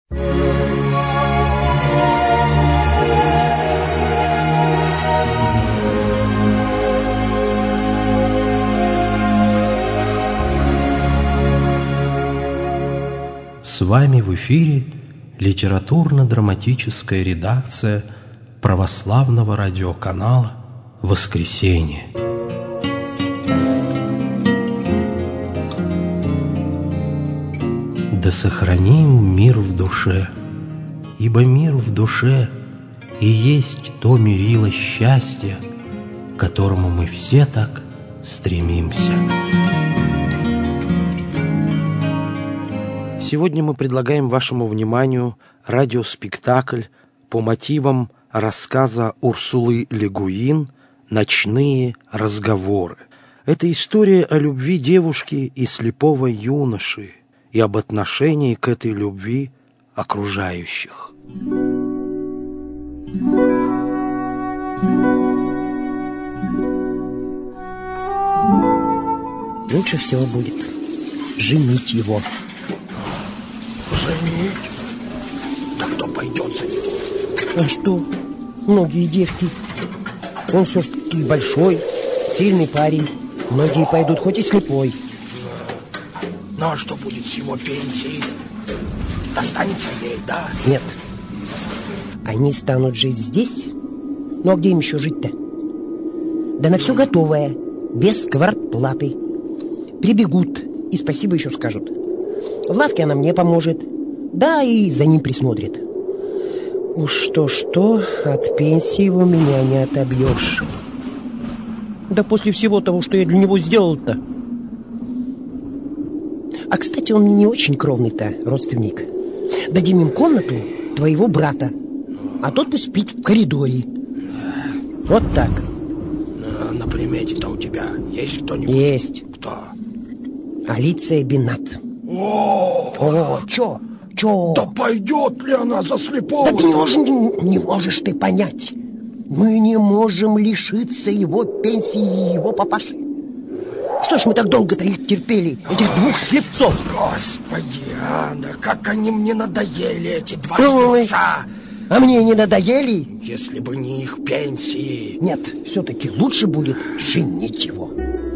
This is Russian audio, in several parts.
С вами в эфире литературно-драматическая редакция православного радиоканала «Воскресенье». Да сохраним мир в душе, ибо мир в душе и есть то мерило счастья, к которому мы все так стремимся. Сегодня мы предлагаем вашему вниманию радиоспектакль по мотивам рассказа Урсулы Ле Гуин «Ночные разговоры». Это история о любви девушки и слепого юноши и об отношении к этой любви окружающих. Лучше всего будет женить его. Женить? Да кто пойдет за него? А что? Многие девки. Он все-таки большой, сильный парень. Многие пойдут, хоть и слепой. Ну а что будет с его пенсией? Достанется ей, да? Нет. Они станут жить здесь. Ну а где им еще жить-то? Да на все готовое, без квартплаты. Прибегут и спасибо еще скажут. В лавке она мне поможет. Да, и за ним присмотрит. Уж что-что, от пенсии его меня не отобьешь. Да после всего того, что я для него сделал-то. А, кстати, он мне не очень кровный-то родственник. Дадим им комнату твоего брата, а тот пусть спит в коридоре. Вот так. На примете-то у тебя есть кто-нибудь? Есть. Кто? Алиция Бинат. О, чё? Да пойдет ли она за слепого? Да ты не можешь ты понять. Мы не можем лишиться его пенсии и его папаши. Что ж мы так долго-то их терпели, этих двух слепцов? Господи, Анна, как они мне надоели, эти два слепца. А мне не надоели? Если бы не их пенсии. Нет, все-таки лучше будет женить его.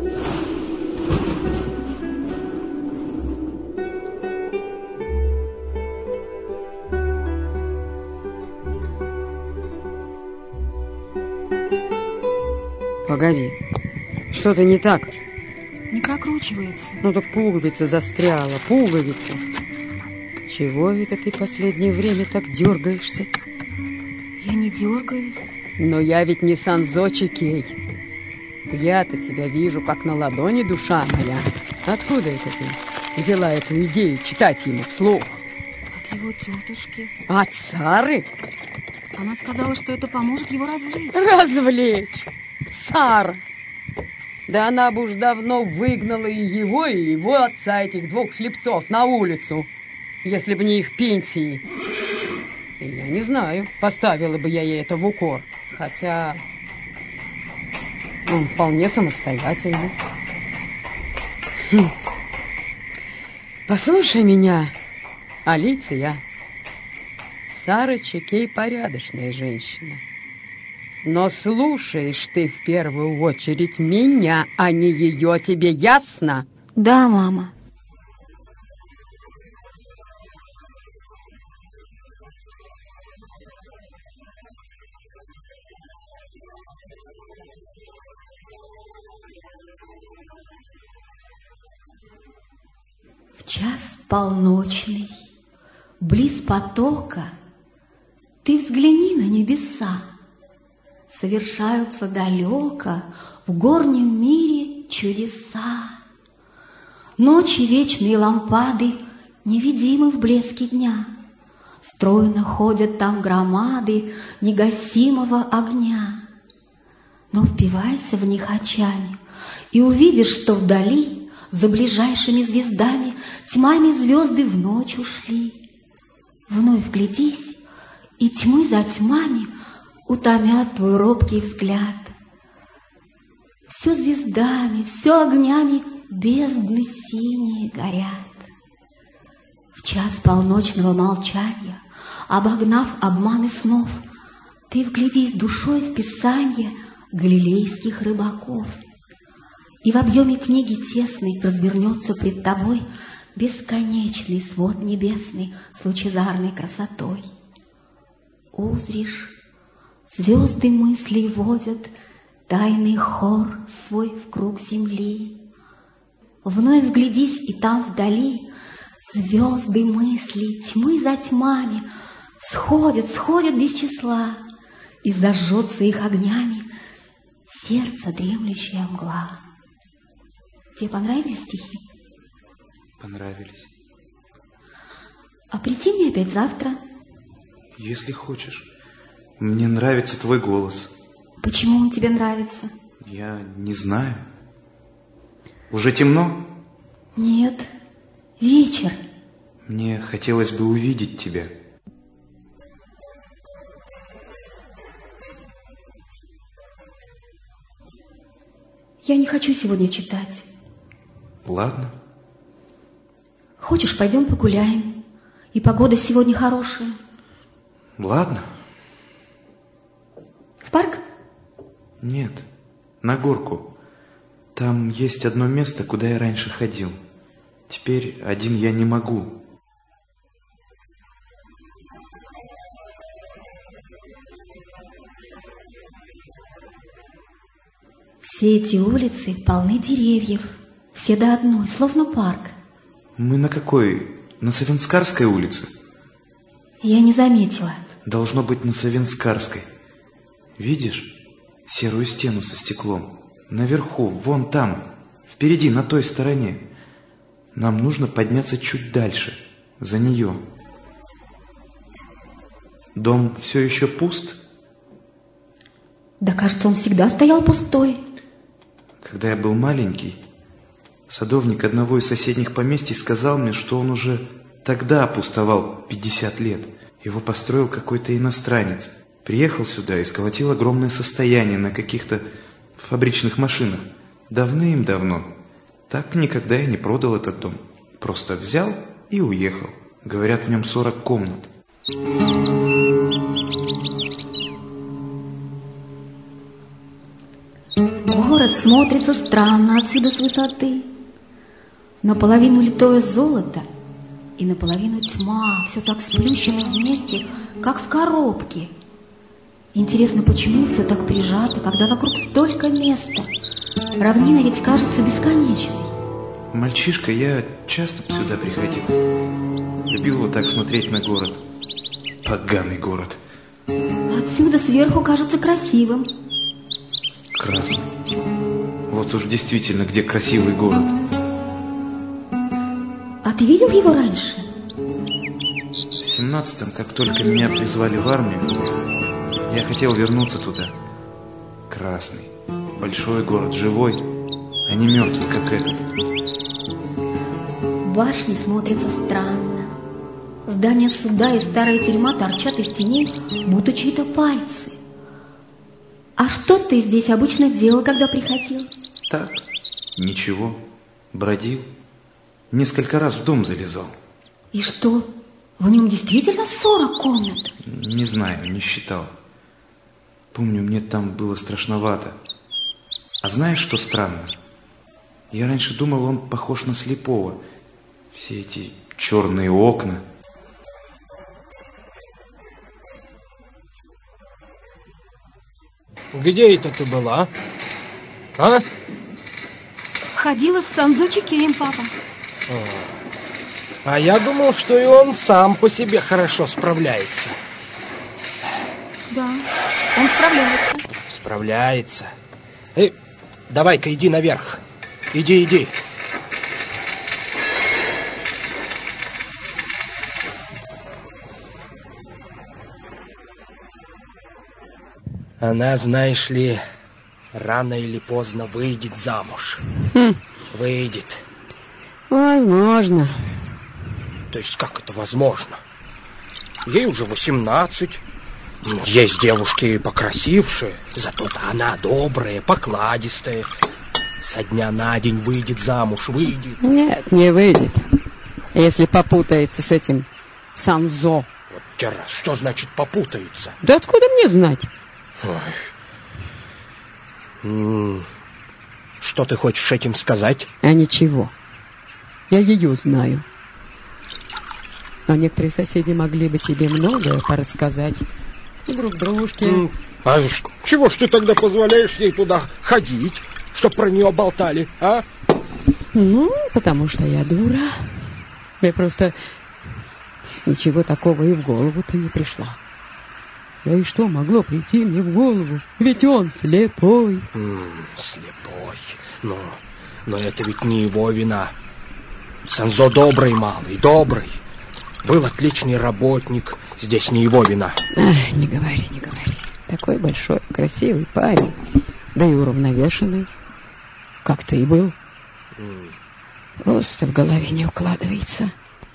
Погоди, что-то не так. Не прокручивается. Ну так пуговица застряла, пуговица. Чего это ты последнее время так дергаешься? Я не дергаюсь. Но я ведь не Санзочи Кей. Я-то тебя вижу, как на ладони, душа моя. Откуда это ты взяла эту идею читать ему вслух? От его тетушки. От Сары? Она сказала, что это поможет его развлечь. Развлечь? Сара! Да она бы уж давно выгнала и его отца, этих двух слепцов, на улицу, если бы не их пенсии. И я не знаю, поставила бы я ей это в укор. Хотя он вполне самостоятельный. Послушай меня, Алиция. Сара Чекей порядочная женщина. Но слушаешь ты в первую очередь меня, а не ее. Тебе ясно? Да, мама. В час полночный, близ потока, ты взгляни на небеса. Совершаются далеко в горнем мире чудеса. Ночи вечные лампады невидимы в блеске дня. Стройно ходят там громады негасимого огня. Но впивайся в них очами и увидишь, что вдали, за ближайшими звездами, тьмами звезды в ночь ушли. Вновь вглядись, и тьмы за тьмами утомят твой робкий взгляд. Все звездами, все огнями бездны синие горят. В час полночного молчания, обогнав обманы снов, ты вглядись душой в писанье галилейских рыбаков, и в объеме книги тесной развернется пред тобой бесконечный свод небесный с лучезарной красотой. Узришь, звезды мыслей водят тайный хор свой в круг земли. Вновь вглядись, и там вдали звезды мыслей тьмы за тьмами сходят без числа, и зажжется их огнями сердце дремлющая мгла. Тебе понравились стихи? Понравились. А прийти мне опять завтра? Если хочешь. Мне нравится твой голос. Почему он тебе нравится? Я не знаю. Уже темно? Нет, вечер. Мне хотелось бы увидеть тебя. Я не хочу сегодня читать. Ладно. Хочешь, пойдем погуляем? И погода сегодня хорошая. Ладно. В парк? Нет, на горку. Там есть одно место, куда я раньше ходил. Теперь один я не могу. Все эти улицы полны деревьев. Все до одной, словно парк. Мы на какой? На Савинскарской улице? Я не заметила. Должно быть на Савинскарской. Видишь серую стену со стеклом? Наверху, вон там, впереди, на той стороне. Нам нужно подняться чуть дальше, за нее. Дом все еще пуст? Да, кажется, он всегда стоял пустой. Когда я был маленький, садовник одного из соседних поместий сказал мне, что он уже тогда пустовал 50 лет. Его построил какой-то иностранец. Приехал сюда и сколотил огромное состояние на каких-то фабричных машинах. Давным-давно. Так никогда я не продал этот дом. Просто взял и уехал. Говорят, в нем 40 комнат. Город смотрится странно отсюда с высоты. Наполовину литое золото и наполовину тьма. Все так сплющено вместе, как в коробке. Интересно, почему все так прижато, когда вокруг столько места? Равнина ведь кажется бесконечной. Мальчишка, я часто сюда приходил. Любил вот так смотреть на город. Поганый город. Отсюда сверху кажется красивым. Красный. Вот уж действительно, где красивый город. А ты видел его раньше? В 17-м, как только меня призвали в армию, я хотел вернуться туда. Красный. Большой город, живой, а не мертвый, как этот. Башни смотрятся странно. Здания суда и старая тюрьма торчат из теней, будто чьи-то пальцы. А что ты здесь обычно делал, когда приходил? Так, ничего. Бродил. Несколько раз в дом залезал. И что? В нем действительно 40 комнат? Не знаю, не считал. Помню, мне там было страшновато. А знаешь, что странно? Я раньше думал, он похож на слепого. Все эти черные окна. Где это ты была? А? Ходила с Санзучикеем, папа. А я думал, что и он сам по себе хорошо справляется. Да, он справляется. Справляется. Давай-ка иди наверх. Иди. Она, знаешь ли, рано или поздно выйдет замуж. Выйдет. Возможно. То есть как это возможно? Ей уже 18. Есть девушки покрасившие, зато-то она добрая, покладистая. Со дня на день выйдет замуж, выйдет. Нет, не выйдет. Если попутается с этим Санзо. Вот те раз, что значит попутается? Да откуда мне знать? Что ты хочешь этим сказать? А ничего. Я ее знаю. А некоторые соседи могли бы тебе многое порассказать. Друг дружке. А чего ж ты тогда позволяешь ей туда ходить, чтоб про нее болтали, а? Ну, потому что я дура. Мне просто ничего такого и в голову-то не пришло. Да и что могло прийти мне в голову? Ведь он слепой. Слепой. Но это ведь не его вина. Санзо добрый малый, добрый. Был отличный работник. Здесь не его вина. Ах, не говори, не говори. Такой большой, красивый парень. Да и уравновешенный. Как ты и был. Просто в голове не укладывается.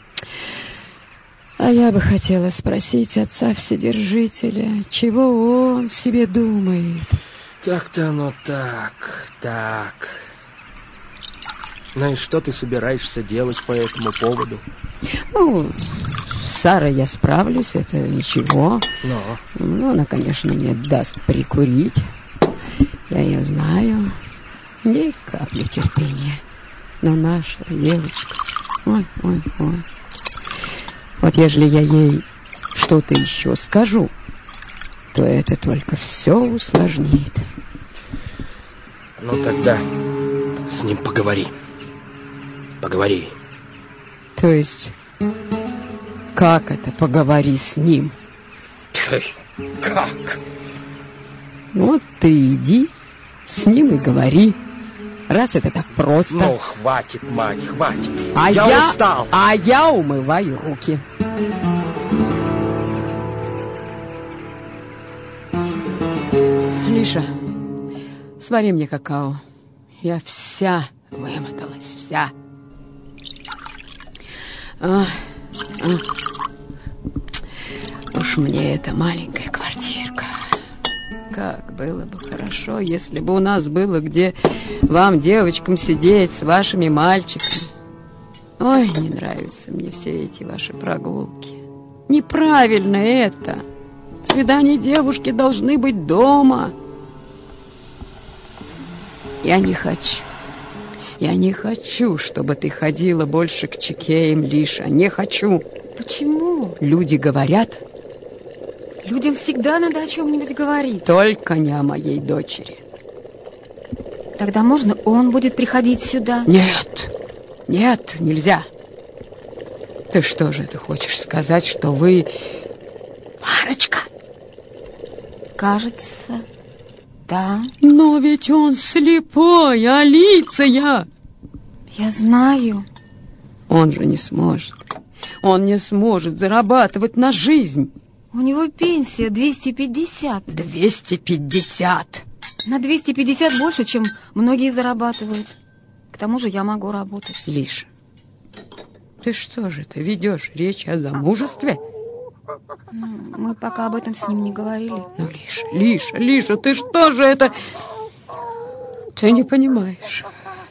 А я бы хотела спросить отца Вседержителя, чего он себе думает. Так-то оно так. Ну и что ты собираешься делать по этому поводу? Ну, с Сарой я справлюсь, это ничего. Но? Ну, она, конечно, мне даст прикурить. Я ее знаю. Ни капли терпения. Но наша девочка... Ой. Вот ежели я ей что-то еще скажу, то это только все усложнит. Ну, тогда с ним поговори. Поговори. То есть, как это поговори с ним? Как? Вот ты иди, с ним и говори. Раз это так просто. Ну, хватит, мать, хватит. Я устал. А я умываю руки. Лиша, свари мне какао. Я вся вымоталась, вся. Уж мне эта маленькая квартирка. Как было бы хорошо, если бы у нас было где вам, девочкам, сидеть с вашими мальчиками. Ой, не нравятся мне все эти ваши прогулки. Неправильно это. Свидания девушки должны быть дома. Я не хочу, чтобы ты ходила больше к Чикеям, Лиша. Не хочу. Почему? Люди говорят. Людям всегда надо о чем-нибудь говорить. Только не о моей дочери. Тогда можно он будет приходить сюда? Нет, нельзя. Ты что же, ты хочешь сказать, что вы парочка? Кажется, да. Но ведь он слепой, Алиция. Я знаю. Он же не сможет. Он не сможет зарабатывать на жизнь. У него пенсия 250. 250? На 250 больше, чем многие зарабатывают. К тому же я могу работать. Лиша, ты что же ты ведешь речь о замужестве? Мы пока об этом с ним не говорили. Ну, Лиша, ты что же это... Ты не понимаешь.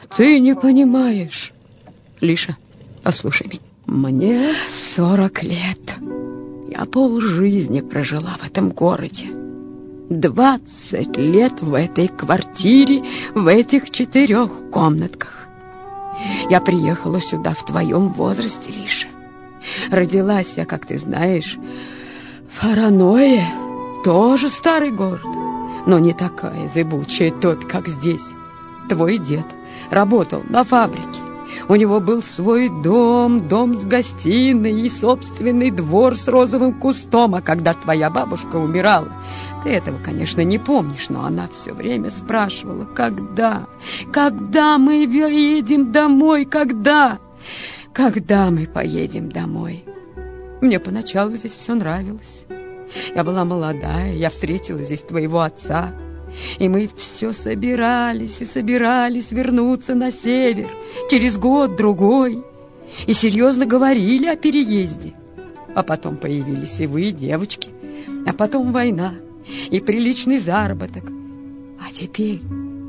Лиша, послушай меня. Мне 40 лет. Я полжизни прожила в этом городе. 20 лет в этой квартире, в этих 4 комнатках. Я приехала сюда в твоем возрасте, Лиша. Родилась я, как ты знаешь, в Хараное, тоже старый город, но не такая зыбучая топь, как здесь. Твой дед работал на фабрике. У него был свой дом с гостиной и собственный двор с розовым кустом. А когда твоя бабушка умирала, ты этого, конечно, не помнишь, но она все время спрашивала, когда мы поедем домой, когда мы поедем домой. Мне поначалу здесь все нравилось. Я была молодая, я встретила здесь твоего отца. И мы все собирались вернуться на север через год-другой. И серьезно говорили о переезде. А потом появились и вы, девочки. А потом война и приличный заработок. А теперь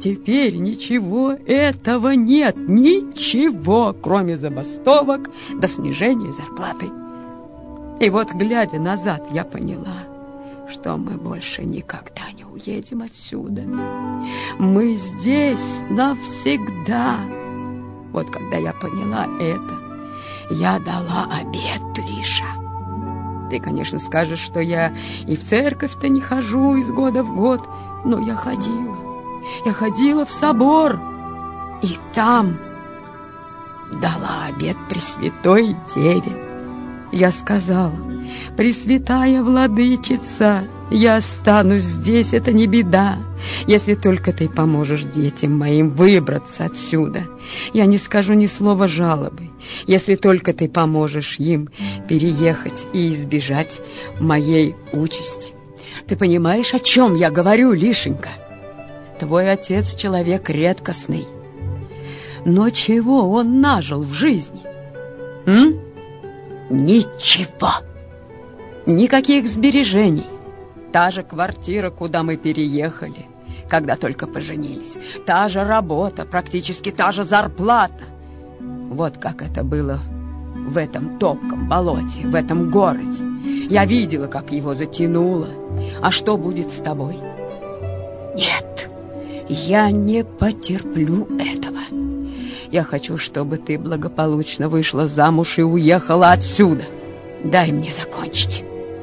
теперь ничего этого нет. Ничего, кроме забастовок до снижения зарплаты. И вот, глядя назад, я поняла, что мы больше никогда не уедем отсюда. Мы здесь навсегда. Вот когда я поняла это, я дала обет, Лиша. Ты, конечно, скажешь, что я и в церковь-то не хожу из года в год, но я ходила. Я ходила в собор, и там дала обет Пресвятой Деве. Я сказала: «Пресвятая Владычица, я останусь здесь, это не беда, если только ты поможешь детям моим выбраться отсюда. Я не скажу ни слова жалобы, если только ты поможешь им переехать и избежать моей участи». Ты понимаешь, о чем я говорю, Лишенька? Твой отец человек редкостный. Но чего он нажил в жизни? Ничего. Никаких сбережений. Та же квартира, куда мы переехали, когда только поженились. Та же работа, практически та же зарплата. Вот как это было в этом топком болоте, в этом городе. Я видела, как его затянуло. А что будет с тобой? Нет, я не потерплю этого. Я хочу, чтобы ты благополучно вышла замуж и уехала отсюда. Дай мне закончить.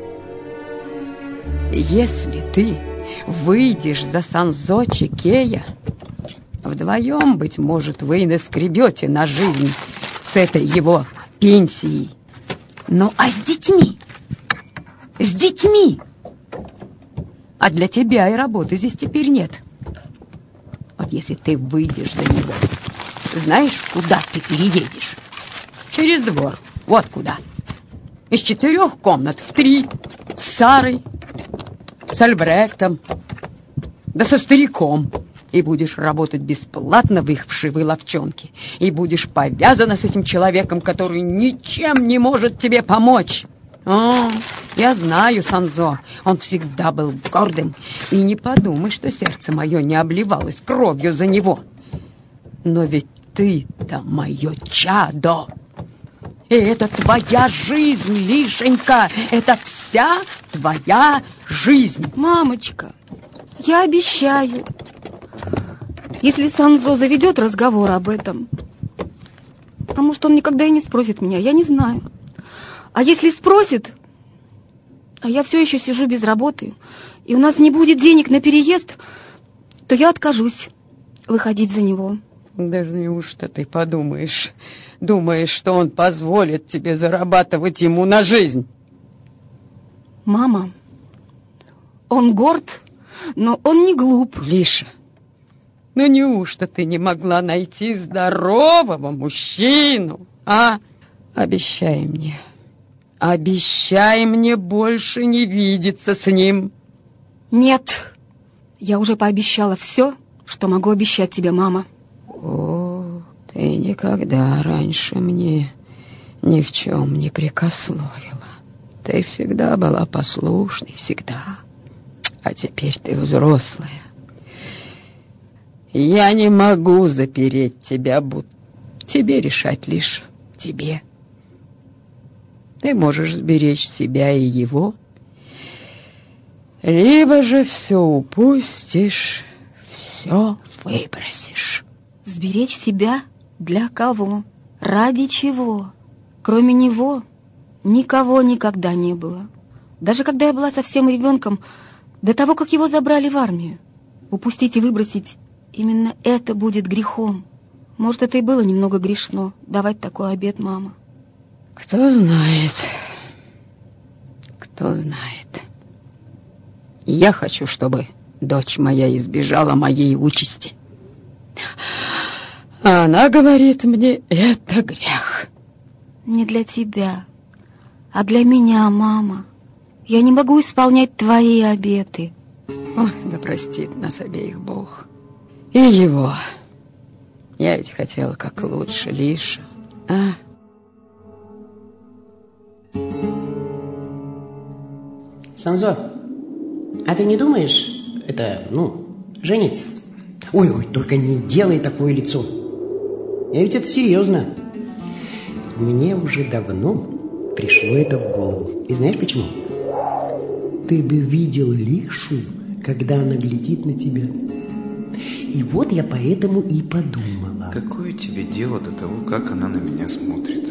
Если ты выйдешь за Санзо Чикея, вдвоем, быть может, вы и наскребете на жизнь с этой его пенсией. Ну, а с детьми? С детьми! А для тебя и работы здесь теперь нет. Вот если ты выйдешь за него, знаешь, куда ты переедешь? Через двор. Вот куда. Из 4 комнат в 3. С Сарой, с Альбрехтом, да со стариком. И будешь работать бесплатно в их вшивой ловчонке. И будешь повязана с этим человеком, который ничем не может тебе помочь. Я знаю Санзо. Он всегда был гордым. И не подумай, что сердце мое не обливалось кровью за него. Но ведь ты-то мое чадо. И это твоя жизнь, Лишенька. Это вся твоя жизнь. Мамочка, я обещаю, если Санзо заведет разговор об этом, а может, он никогда и не спросит меня, я не знаю. А если спросит, а я все еще сижу без работы, и у нас не будет денег на переезд, то я откажусь выходить за него. Даже неужто ты думаешь, что он позволит тебе зарабатывать ему на жизнь? Мама, он горд, но он не глуп. Лиша, ну неужто ты не могла найти здорового мужчину, а? Обещай мне больше не видеться с ним. Нет, я уже пообещала все, что могу обещать тебе, мама. О, ты никогда раньше мне ни в чем не прикословила. Ты всегда была послушной, всегда. А теперь ты взрослая. Я не могу запереть тебя, будто тебе решать лишь тебе. Ты можешь сберечь себя и его, либо же все упустишь, все выбросишь. Сберечь себя? Для кого? Ради чего? Кроме него никого никогда не было. Даже когда я была совсем ребенком, до того, как его забрали в армию. Упустить и выбросить — именно это будет грехом. Может, это и было немного грешно, давать такой обет, мама. Кто знает. Кто знает. Я хочу, чтобы дочь моя избежала моей участи. А она говорит мне, это грех. Не для тебя, а для меня, мама. Я не могу исполнять твои обеты. Ой, да простит нас обеих Бог. И его. Я ведь хотела как лучше, Лиша. А? Санзо, а ты не думаешь, жениться? Ой, только не делай такое лицо. Я ведь это серьезно. Мне уже давно пришло это в голову. И знаешь почему? Ты бы видел Лишу, когда она глядит на тебя. И вот я поэтому и подумала. Какое тебе дело до того, как она на меня смотрит?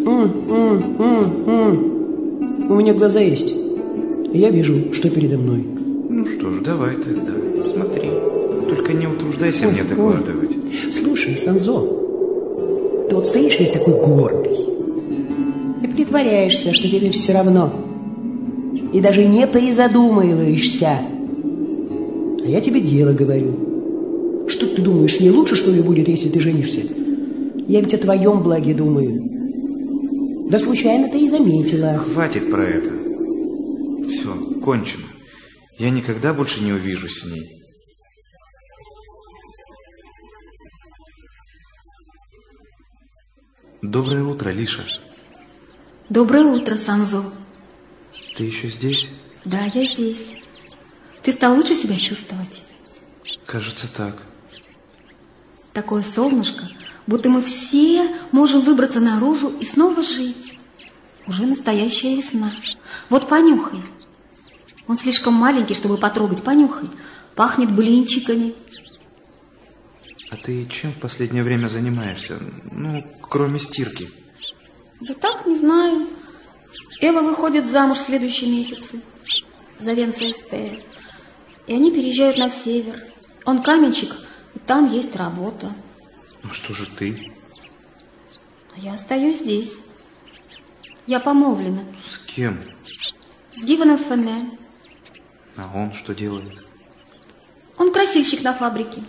У меня глаза есть. Я вижу, что передо мной. Ну что ж, давай тогда, смотри. Только не утруждайся мне докладывать. Слушай, Санзо, ты вот стоишь весь такой гордый и притворяешься, что тебе все равно. И даже не призадумываешься. А я тебе дело говорю. Что ты думаешь, не лучше, что ли, будет, если ты женишься? Я ведь о твоем благе думаю. Да случайно ты и заметила. Хватит про это. Все, кончено. Я никогда больше не увижусь с ней. Доброе утро, Лиша. Доброе утро, Санзо. Ты еще здесь? Да, я здесь. Ты стал лучше себя чувствовать? Кажется, так. Такое солнышко, будто мы все можем выбраться наружу и снова жить. Уже настоящая весна. Вот понюхай. Он слишком маленький, чтобы потрогать. Понюхай. Пахнет блинчиками. А ты чем в последнее время занимаешься? Ну, кроме стирки. Да так, не знаю. Эва выходит замуж в следующем месяце за Венца Эстея. И они переезжают на север. Он каменщик, и там есть работа. А что же ты? Я остаюсь здесь. Я помолвлена. С кем? С Гивеном Фене. А он что делает? Он красильщик на фабрике.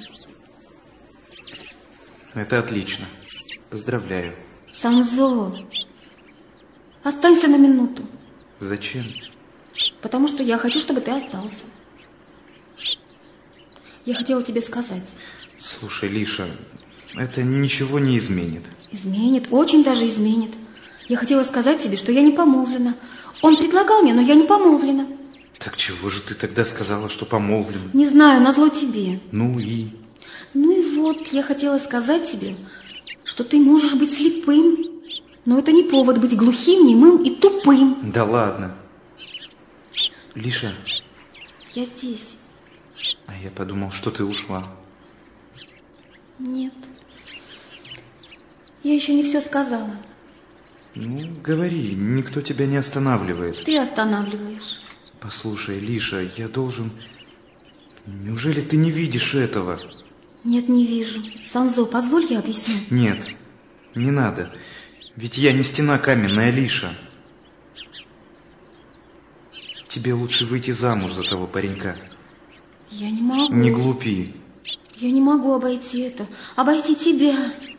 Это отлично. Поздравляю. Санзо, останься на минуту. Зачем? Потому что я хочу, чтобы ты остался. Я хотела тебе сказать. Слушай, Лиша, это ничего не изменит. Изменит, очень даже изменит. Я хотела сказать тебе, что я не помолвлена. Он предлагал мне, но я не помолвлена. Так чего же ты тогда сказала, что помолвлена? Не знаю, назло тебе. Ну и? Ну и вот, я хотела сказать тебе, что ты можешь быть слепым, но это не повод быть глухим, немым и тупым. Да ладно. Лиша. Я здесь. А я подумал, что ты ушла. Нет. Я еще не все сказала. Ну, говори, никто тебя не останавливает. Ты останавливаешь. Послушай, Лиша, я должен... Неужели ты не видишь этого? Нет, не вижу. Санзо, позволь, я объясню. Нет, не надо. Ведь я не стена каменная, Лиша. Тебе лучше выйти замуж за того паренька. Я не могу. Не глупи. Я не могу обойти это. Обойти тебя.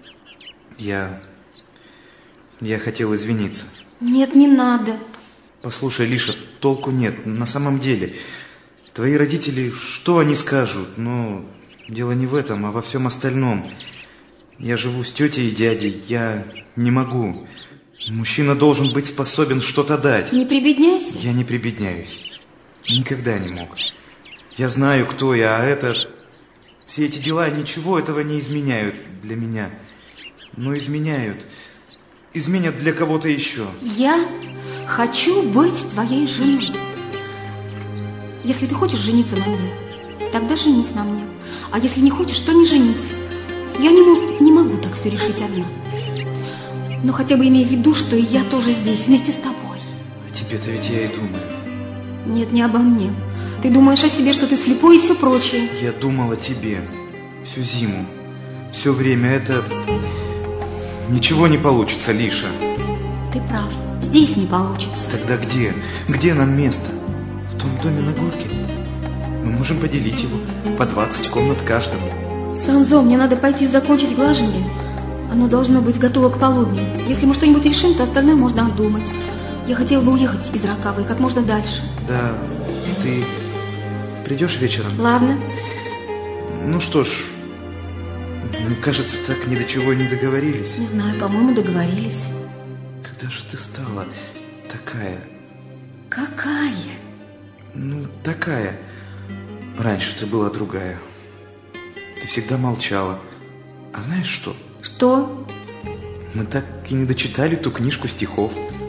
Я хотел извиниться. Нет, не надо. Послушай, Лиша, толку нет. На самом деле, твои родители, что они скажут? Но дело не в этом, а во всем остальном. Я живу с тетей и дядей. Я не могу. Мужчина должен быть способен что-то дать. Не прибедняйся. Я не прибедняюсь. Никогда не мог. Я знаю, кто я, а это... Все эти дела ничего этого не изменяют для меня. Но изменяют. Изменят для кого-то еще. Я хочу быть твоей женой. Если ты хочешь жениться на мне, тогда женись на мне. А если не хочешь, то не женись. Я не могу так все решить одна. Но хотя бы имей в виду, что и я тоже здесь, вместе с тобой. О тебе-то ведь я и думаю. Нет, не обо мне. Ты думаешь о себе, что ты слепой и все прочее. Я думал о тебе. Всю зиму. Все время это... Ничего не получится, Лиша. Ты прав. Здесь не получится. Тогда где? Где нам место? В том доме на горке? Мы можем поделить его. По 20 комнат каждому. Санзо, мне надо пойти закончить глажение. Оно должно быть готово к полудню. Если мы что-нибудь решим, то остальное можно обдумать. Я хотела бы уехать из Рокавы как можно дальше. Да, ты придешь вечером? Ладно. Ну что ж, мы, кажется, так ни до чего и не договорились. Не знаю, по-моему, договорились. Когда же ты стала такая? Какая? Ну, такая. Раньше ты была другая. ты всегда молчала. А знаешь что? Что? Мы так и не дочитали ту книжку стихов.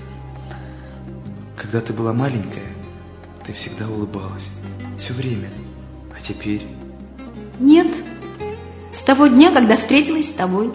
Когда ты была маленькая, ты всегда улыбалась. Все время. А теперь? Нет. С того дня, когда встретилась с тобой.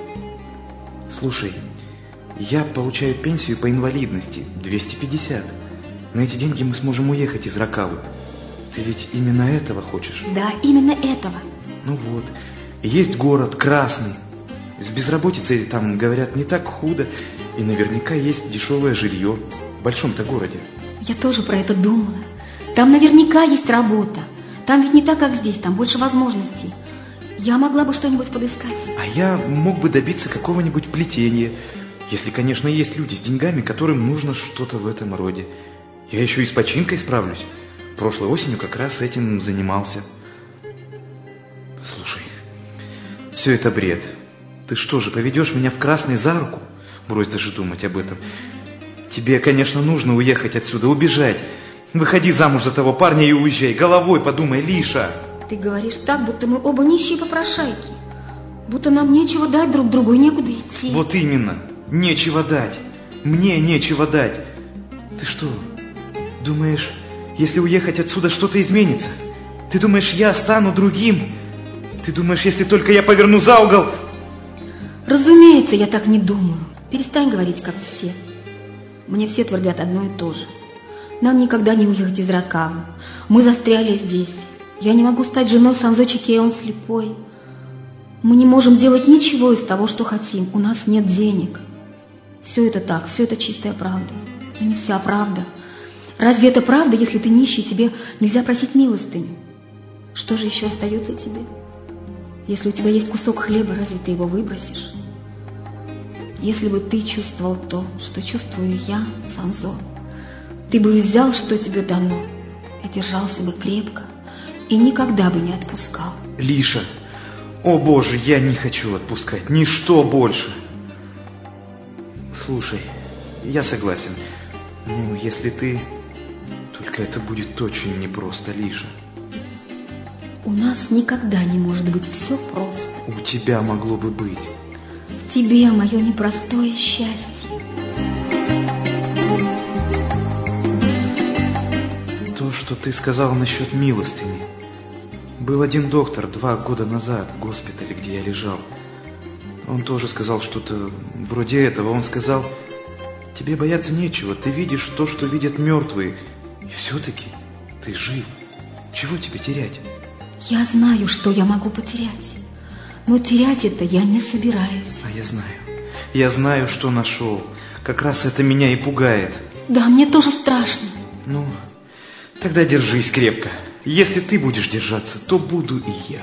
Слушай, я получаю пенсию по инвалидности, 250. На эти деньги мы сможем уехать из Ракавы. Ты ведь именно этого хочешь? Да, именно этого. Ну вот. Есть город Красный. С безработицей там, говорят, не так худо. И наверняка есть дешевое жилье. В большом-то городе. Я тоже про это думала. Там наверняка есть работа. Там ведь не так, как здесь. Там больше возможностей. Я могла бы что-нибудь подыскать. А я мог бы добиться какого-нибудь плетения. Если, конечно, есть люди с деньгами, которым нужно что-то в этом роде. Я еще и с починкой справлюсь. Прошлой осенью как раз этим занимался. Слушай, все это бред. Ты что же, поведешь меня в Красный за руку? Брось даже думать об этом. Тебе, конечно, нужно уехать отсюда, убежать. Выходи замуж за того парня и уезжай. Головой подумай, Лиша. Ты говоришь так, будто мы оба нищие попрошайки. Будто нам нечего дать друг другу и некуда идти. Вот именно. Нечего дать. Мне нечего дать. Ты что, думаешь, если уехать отсюда, что-то изменится? Ты думаешь, я стану другим? Ты думаешь, если только я поверну за угол... Разумеется, я так не думаю. Перестань говорить, как все. Мне все твердят одно и то же. Нам никогда не уехать из Ракавы. Мы застряли здесь. Я не могу стать женой Санзо Чикея, он слепой. Мы не можем делать ничего из того, что хотим. У нас нет денег. Все это так, все это чистая правда. Но не вся правда. Разве это правда, если ты нищий, тебе нельзя просить милостыню? Что же еще остается тебе? Если у тебя есть кусок хлеба, разве ты его выбросишь? Если бы ты чувствовал то, что чувствую я, Санзо, ты бы взял, что тебе дано, и держался бы крепко, и никогда бы не отпускал. Лиша, о боже, я не хочу отпускать, ничто больше. Слушай, я согласен. Ну, если ты... Только это будет очень непросто, Лиша. У нас никогда не может быть все просто. У тебя могло бы быть. В тебе мое непростое счастье. То, что ты сказала насчет милостыни. Был один доктор 2 года назад в госпитале, где я лежал. Он тоже сказал что-то вроде этого. Он сказал, тебе бояться нечего, ты видишь то, что видят мертвые. И все-таки ты жив. Чего тебе терять? Я знаю, что я могу потерять. Но терять это я не собираюсь. А я знаю. Я знаю, что нашел. Как раз это меня и пугает. Да, мне тоже страшно. Ну, тогда держись крепко. Если ты будешь держаться, то буду и я.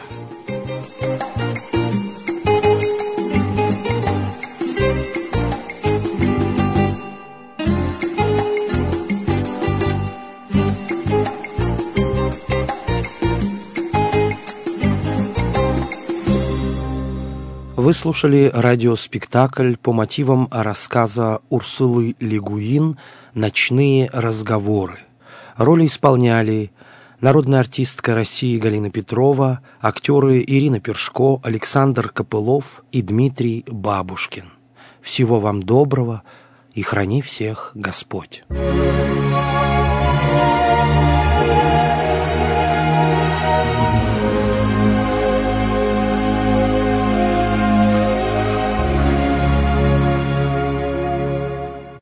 Вы слушали радиоспектакль по мотивам рассказа Урсулы Ле Гуин «Ночные разговоры». Роли исполняли народная артистка России Галина Петрова, актеры Ирина Першко, Александр Копылов и Дмитрий Бабушкин. Всего вам доброго и храни всех Господь.